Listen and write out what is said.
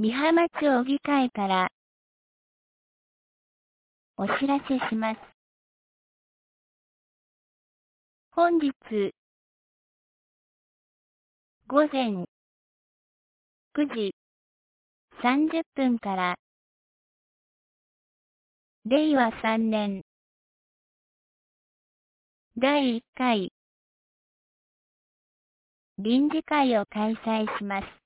美浜町議会からお知らせします。本日午前9時30分から令和3年第1回臨時会を開催します。